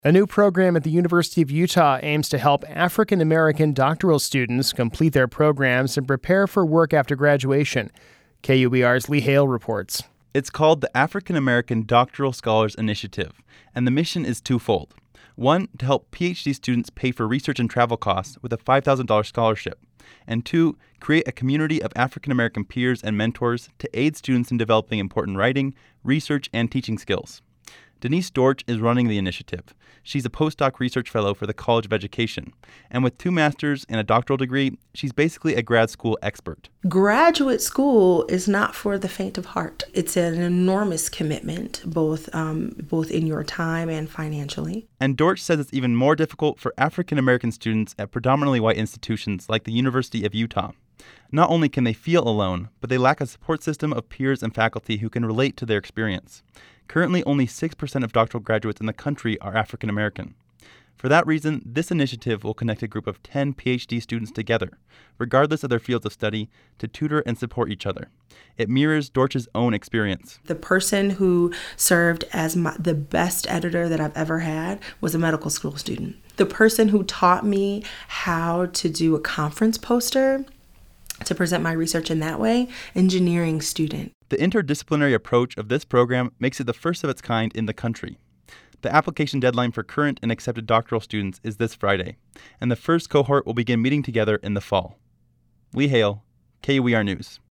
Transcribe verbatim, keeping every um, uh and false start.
A new program at the University of Utah aims to help African American doctoral students complete their programs and prepare for work after graduation. K U B R's Lee Hale reports. It's called the African American Doctoral Scholars Initiative, and the mission is twofold. One, to help P H D students pay for research and travel costs with a five thousand dollars scholarship. And two, create a community of African American peers and mentors to aid students in developing important writing, research, and teaching skills. Denise Dortch is running the initiative. She's a postdoc research fellow for the College of Education. And with two masters and a doctoral degree, she's basically a grad school expert. Graduate school is not for the faint of heart. It's an enormous commitment, both um, both in your time and financially. And Dortch says it's even more difficult for African American students at predominantly white institutions like the University of Utah. Not only can they feel alone, but they lack a support system of peers and faculty who can relate to their experience. Currently, only six percent of doctoral graduates in the country are African American. For that reason, this initiative will connect a group of ten P H D students together, regardless of their fields of study, to tutor and support each other. It mirrors Dortch's own experience. The person who served as my, the best editor that I've ever had was a medical school student. The person who taught me how to do a conference poster to present my research in that way, engineering student. The interdisciplinary approach of this program makes it the first of its kind in the country. The application deadline for current and accepted doctoral students is this Friday, and the first cohort will begin meeting together in the fall. Lee Hale, K U E R News.